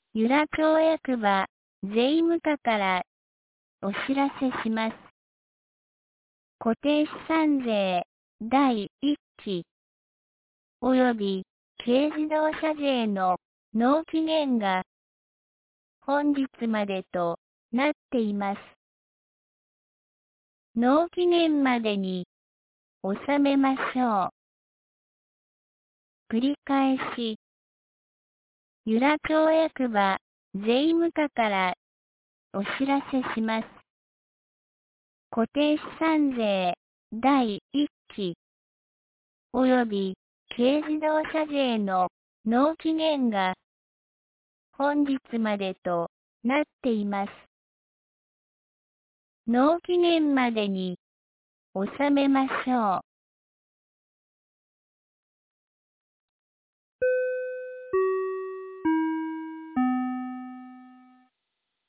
由良町役場、税務課からお知らせします。固定資産税第1期及び軽自動車税の納期限が本日までとなっています。納期限までに納めましょう。繰り返し、由良町役場、税務課からお知らせします。固定資産税第1期及び軽自動車税の納期限が本日までとなっています。納期限までに納めましょう。